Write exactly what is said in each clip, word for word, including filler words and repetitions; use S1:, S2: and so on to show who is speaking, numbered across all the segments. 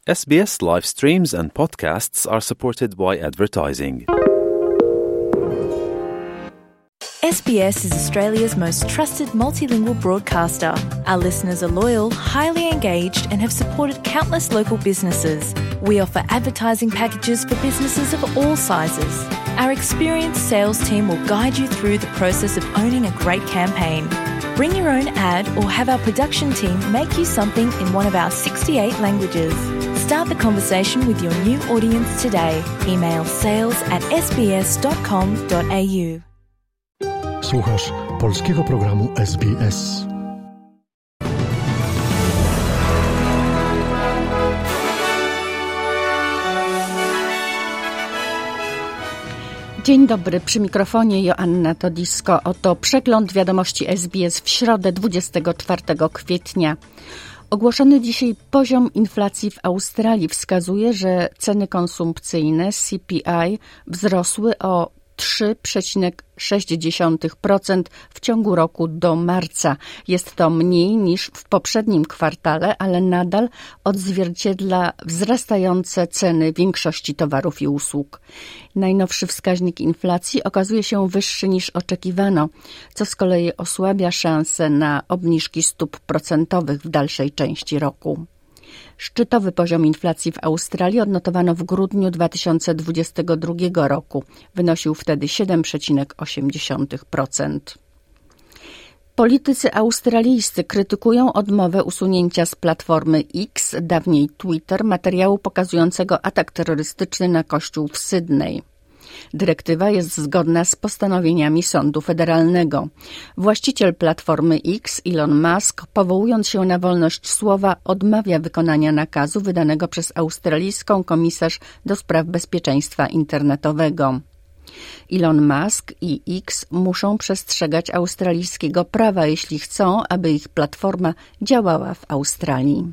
S1: S B S live streams and podcasts are supported by advertising.
S2: S B S is Australia's most trusted multilingual broadcaster. Our listeners are loyal, highly engaged, and have supported countless local businesses. We offer advertising packages for businesses of all sizes. Our experienced sales team will guide you through the process of owning a great campaign. Bring your own ad or have our production team make you something in one of our sixty-eight languages. Start the conversation with your new audience today. Email sales at s b s dot com dot a u.
S3: Słuchasz polskiego programu S B S.
S4: Dzień dobry, przy mikrofonie Joanna Todisko. Oto przegląd wiadomości S B S w środę dwudziestego czwartego kwietnia. Ogłoszony dzisiaj poziom inflacji w Australii wskazuje, że ceny konsumpcyjne C P I wzrosły o trzy przecinek sześć procent w ciągu roku do marca. Jest to mniej niż w poprzednim kwartale, ale nadal odzwierciedla wzrastające ceny większości towarów i usług. Najnowszy wskaźnik inflacji okazuje się wyższy niż oczekiwano, co z kolei osłabia szanse na obniżki stóp procentowych w dalszej części roku. Szczytowy poziom inflacji w Australii odnotowano w grudniu dwa tysiące dwudziestego drugiego roku. Wynosił wtedy siedem przecinek osiem procent. Politycy australijscy krytykują odmowę usunięcia z platformy X, dawniej Twitter, materiału pokazującego atak terrorystyczny na kościół w Sydney. Dyrektywa jest zgodna z postanowieniami sądu federalnego. Właściciel platformy X, Elon Musk, powołując się na wolność słowa, odmawia wykonania nakazu wydanego przez australijską komisarz do spraw bezpieczeństwa internetowego. Elon Musk i X muszą przestrzegać australijskiego prawa, jeśli chcą, aby ich platforma działała w Australii.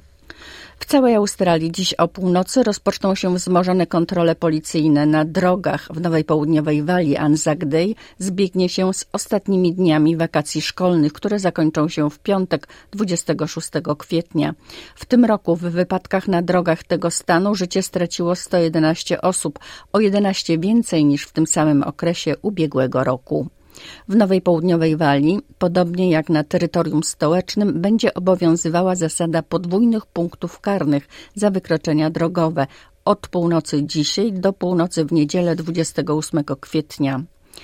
S4: W całej Australii dziś o północy rozpoczną się wzmożone kontrole policyjne na drogach. W Nowej Południowej Walii Anzac Day zbiegnie się z ostatnimi dniami wakacji szkolnych, które zakończą się w piątek dwudziestego szóstego kwietnia. W tym roku w wypadkach na drogach tego stanu życie straciło sto jedenaście osób, o jedenaście więcej niż w tym samym okresie ubiegłego roku. W Nowej Południowej Walii, podobnie jak na terytorium stołecznym, będzie obowiązywała zasada podwójnych punktów karnych za wykroczenia drogowe od północy dzisiaj do północy w niedzielę dwudziestego ósmego kwietnia.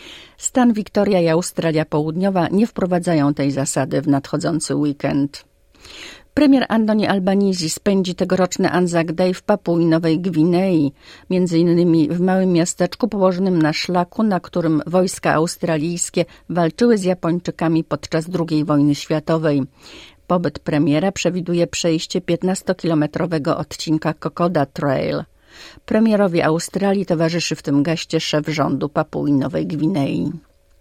S4: Stan Wiktoria i Australia Południowa nie wprowadzają tej zasady w nadchodzący weekend. Premier Anthony Albanese spędzi tegoroczny Anzac Day w Papui Nowej Gwinei, między innymi w małym miasteczku położonym na szlaku, na którym wojska australijskie walczyły z Japończykami podczas drugiej wojny światowej. Pobyt premiera przewiduje przejście piętnastokilometrowego odcinka Kokoda Trail. Premierowi Australii towarzyszy w tym geście szef rządu Papui Nowej Gwinei.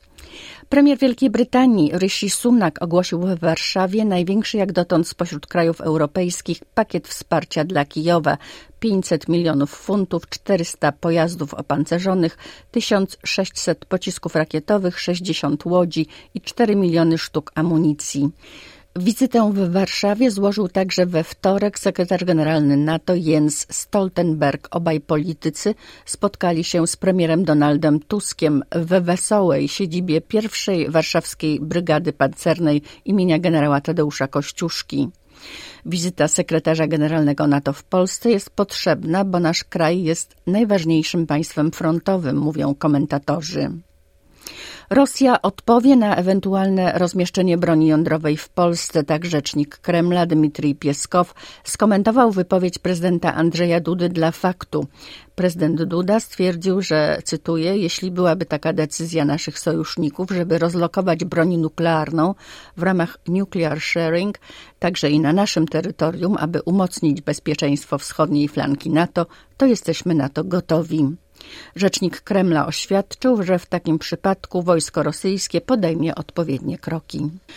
S4: Premier Wielkiej Brytanii Rishi Sunak ogłosił w Warszawie największy jak dotąd spośród krajów europejskich pakiet wsparcia dla Kijowa. pięćset milionów funtów, czterysta pojazdów opancerzonych, tysiąc sześćset pocisków rakietowych, sześćdziesiąt łodzi i cztery miliony sztuk amunicji. Wizytę w Warszawie złożył także we wtorek sekretarz generalny NATO Jens Stoltenberg. Obaj politycy spotkali się z premierem Donaldem Tuskiem we Wesołej, siedzibie pierwszej warszawskiej brygady pancernej imienia generała Tadeusza Kościuszki. Wizyta sekretarza generalnego NATO w Polsce jest potrzebna, bo nasz kraj jest najważniejszym państwem frontowym, mówią komentatorzy. Rosja odpowie na ewentualne rozmieszczenie broni jądrowej w Polsce. Tak rzecznik Kremla Dmitrij Pieskow skomentował wypowiedź prezydenta Andrzeja Dudy dla Faktu. Prezydent Duda stwierdził, że, cytuję, jeśli byłaby taka decyzja naszych sojuszników, żeby rozlokować broń nuklearną w ramach nuclear sharing, także i na naszym terytorium, aby umocnić bezpieczeństwo wschodniej flanki NATO, to jesteśmy na to gotowi. Rzecznik Kremla oświadczył, że w takim przypadku wojsko rosyjskie podejmie odpowiednie kroki.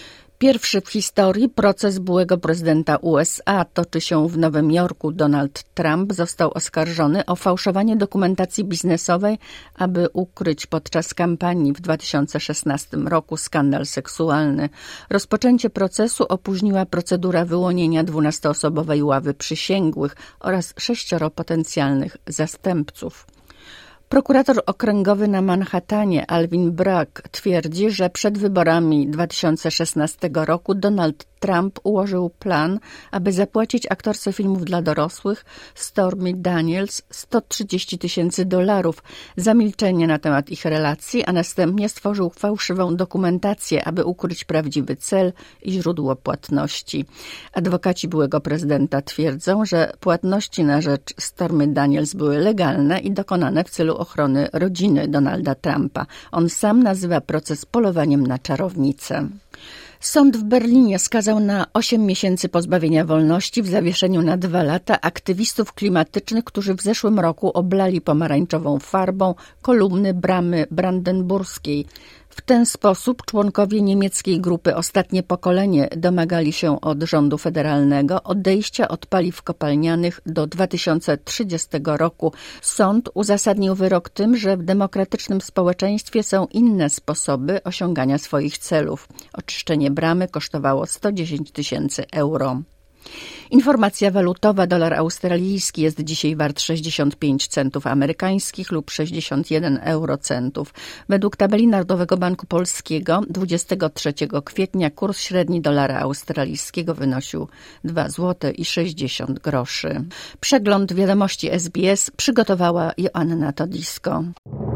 S4: Pierwszy w historii proces byłego prezydenta U S A toczy się w Nowym Jorku. Donald Trump został oskarżony o fałszowanie dokumentacji biznesowej, aby ukryć podczas kampanii w dwa tysiące szesnastym roku skandal seksualny. Rozpoczęcie procesu opóźniła procedura wyłonienia dwunastoosobowej ławy przysięgłych oraz sześcioro potencjalnych zastępców. Prokurator okręgowy na Manhattanie Alvin Bragg twierdzi, że przed wyborami dwa tysiące szesnastego roku Donald Trump ułożył plan, aby zapłacić aktorce filmów dla dorosłych Stormy Daniels sto trzydzieści tysięcy dolarów za milczenie na temat ich relacji, a następnie stworzył fałszywą dokumentację, aby ukryć prawdziwy cel i źródło płatności. Adwokaci byłego prezydenta twierdzą, że płatności na rzecz Stormy Daniels były legalne i dokonane w celu ochrony rodziny Donalda Trumpa. On sam nazywa proces polowaniem na czarownicę. Sąd w Berlinie skazał na osiem miesięcy pozbawienia wolności w zawieszeniu na dwa lata aktywistów klimatycznych, którzy w zeszłym roku oblali pomarańczową farbą kolumny bramy brandenburskiej. W ten sposób członkowie niemieckiej grupy Ostatnie Pokolenie domagali się od rządu federalnego odejścia od paliw kopalnianych do dwa tysiące trzydziestego roku. Sąd uzasadnił wyrok tym, że w demokratycznym społeczeństwie są inne sposoby osiągania swoich celów. Oczyszczenie bramy kosztowało sto dziesięć tysięcy euro. Informacja walutowa. Dolar australijski jest dzisiaj wart sześćdziesiąt pięć centów amerykańskich lub sześćdziesiąt jeden eurocentów. Według tabeli Narodowego Banku Polskiego dwudziestego trzeciego kwietnia kurs średni dolara australijskiego wynosił dwa złote i sześćdziesiąt groszy. Przegląd wiadomości S B S przygotowała Joanna Todisko.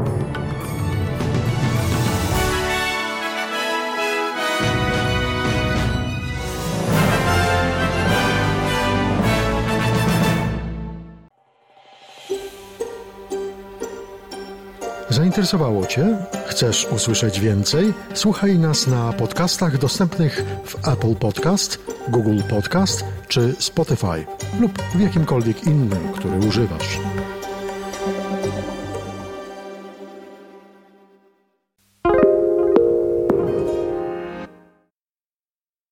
S3: Zainteresowało Cię? Chcesz usłyszeć więcej? Słuchaj nas na podcastach dostępnych w Apple Podcast, Google Podcast czy Spotify lub w jakimkolwiek innym, który używasz.